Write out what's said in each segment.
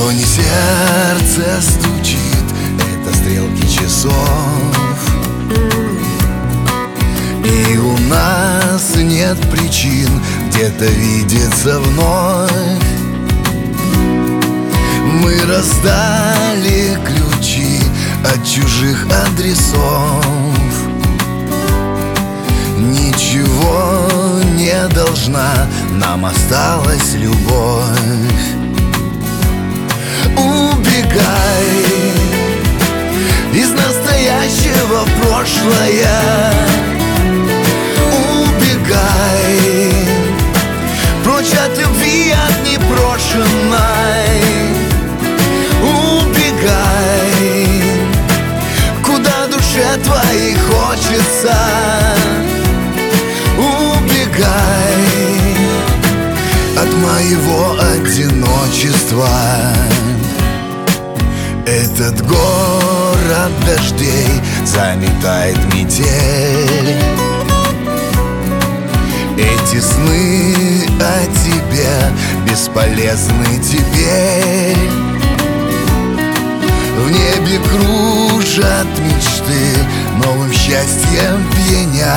не сердце стучит, это стрелки часов. И у нас нет причин где-то видеться вновь. Мы раздали ключи от чужих адресов. Ничего не должна, нам осталась любовь. Убегай из настоящего в прошлое. Убегай прочь от любви, от непрошенной. Убегай, куда душе твоей хочется. Убегай от моего одиночества. Этот город дождей заметает метель. Эти сны о тебе бесполезны теперь. В небе кружат мечты, новым счастьем пьяня.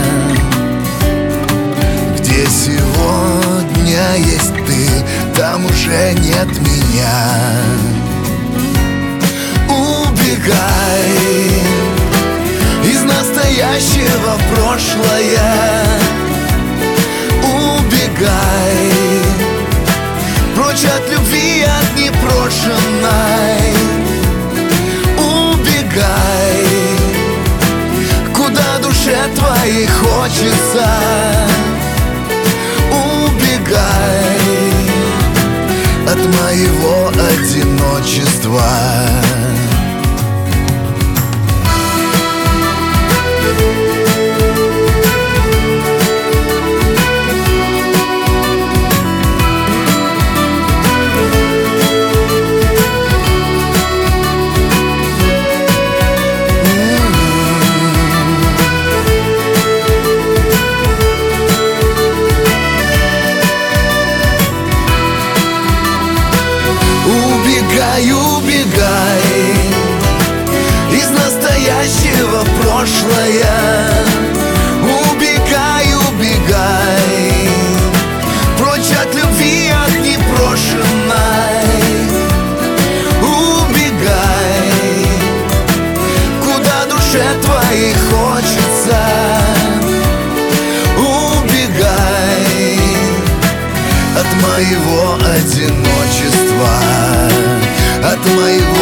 Где сегодня есть ты, там уже нет меня. Убегай из настоящего в прошлое. Убегай прочь от любви, от непрошенной. Убегай, куда душе твоей хочется. Убегай от моего одиночества. Убегай, убегай из настоящего в прошлое. Убегай, убегай прочь от любви, от непрошенной. Убегай, куда душе твоей хочется. Убегай от моего одиночества, от моего